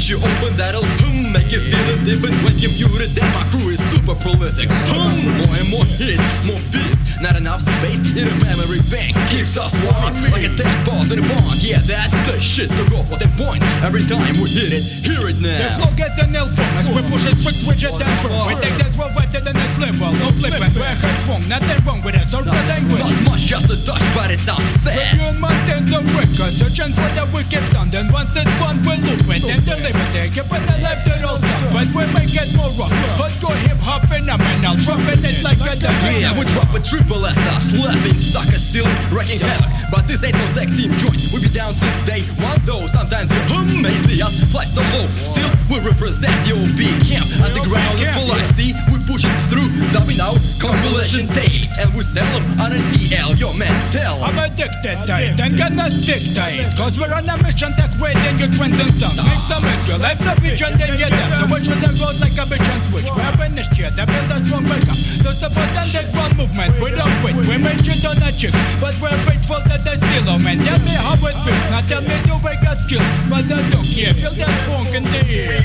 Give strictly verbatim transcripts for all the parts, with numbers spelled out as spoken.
you open, that'll hum, make you feel it even when you mute it. Then my crew is super prolific. Hum, more and more hits, more beats, not enough space in a memory bank. Kicks us one like a tech boss in a bond. Yeah, that's the shit to go for ten points every time we hit it. Hear it now. The flow gets an L from as we push it quick, switch it down firm. We take that road right to the next level. No flipping, we're heads wrong, nothing wrong with us or the language. Not much, just a touch, but it sounds fair. Reviewing my tens of records, searching for the wicked sound. And once it's fun, we'll loop it and deliver it. Keeping the life that all stop, but we make it more rough. Hardcore hip-hop phenomenal, dropping it like a dynamite. Yeah, we drop a triple S style, slapping, sucker, silly, wrecking havoc. But this ain't no tech team joint, we be down since day one though. Sometimes you hum, may see us fly so low. Still, we represent the O B camp. Underground is for life, see, we push it through, dubbing out compilation tapes. And we sell them on a D L, yo man, tell I'm addicted to it, and gonna stick to it. Cause we're on a mission, tech raiding your trends and sounds. Make some of your life's a bitch and then you're there. So we should have road like a bitch and switch. We're finished here, that build a strong backup. To support underground movement, we don't quit. We made shit on our chips, but we're faithful to the still, oh man. Tell me how it feels, now tell me you ain't got skills. But I don't care, feel that funk in the air.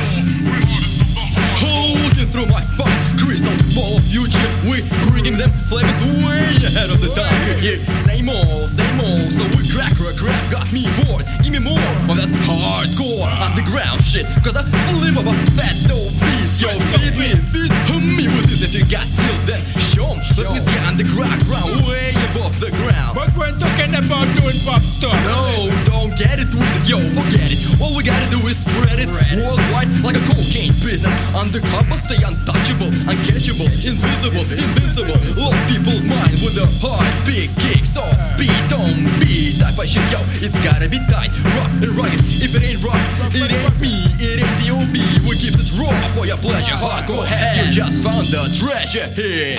Holding through my funk, crystal ball of future. We bringing them flavors way ahead of the time. Yeah, same old, same old. So we crack, crack, crack. Got me bored. Give me more of that hardcore underground shit. Cause I live off a fat dope beats. Yo, feed me, feed me with this. If you got skills, then show 'em. Let me see underground, way above the ground. But we're talking about doing pop stuff. No, don't get it twisted, yo, forget it. All we gotta do is spread it worldwide like a cocaine business. Undercover, stay untouchable, uncatchable, invisible, invincible. Low people's mind with a hard, big kicks off beat, don't be type of shit, yo. It's gotta be tight, rough and rugged. If it ain't rough, it ain't me, it ain't the O B. We keep it raw for your pleasure. Hardcore head, you just found the treasure here.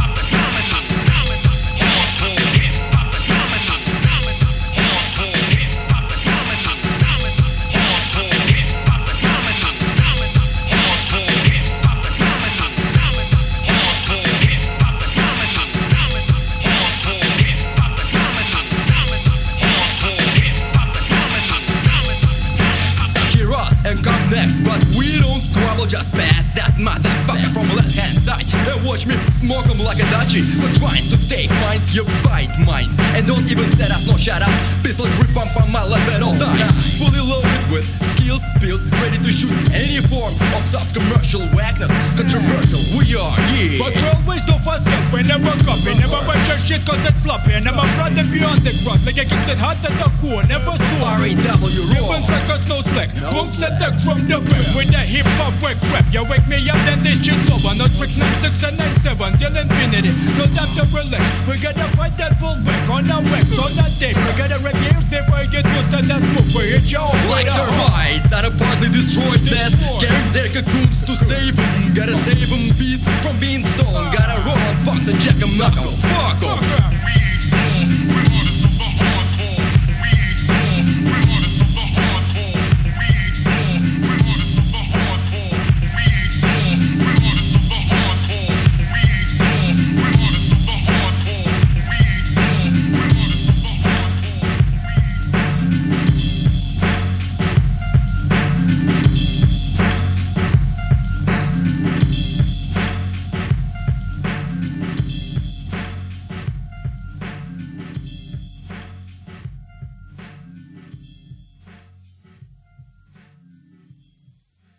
And come next, but we don't squabble, just pass that motherfucker from left hand side. And watch me smoke him like a Dutchie for trying to take minds, you bite minds. And don't even set us no shut up. Pistol grip pump on my lap at all time. Fully loaded with skills, pills, ready to shoot any form of soft commercial whackness. Controversial, we are, yeah. But we always do for self, we never copy, never bunch your shit cause it's floppy. Never run the beyond the ground, like I keep it hot at the core, never saw. R A W raw. Even suckers no slack, boom set the from the back with the hip hop wake rap. You wake me up, then this shit's over. No tricks, nine six and nine seven till infinity. No time to relax. We gotta fight that bull back on our wax on that day. We gotta review before you get twisted and smoke. We hit you like termites out of partly destroyed nest. Carrying their cocoons to save them. Gotta save them beats from being stolen. Gotta roll on fox and check them, knock 'em. Fuck 'em.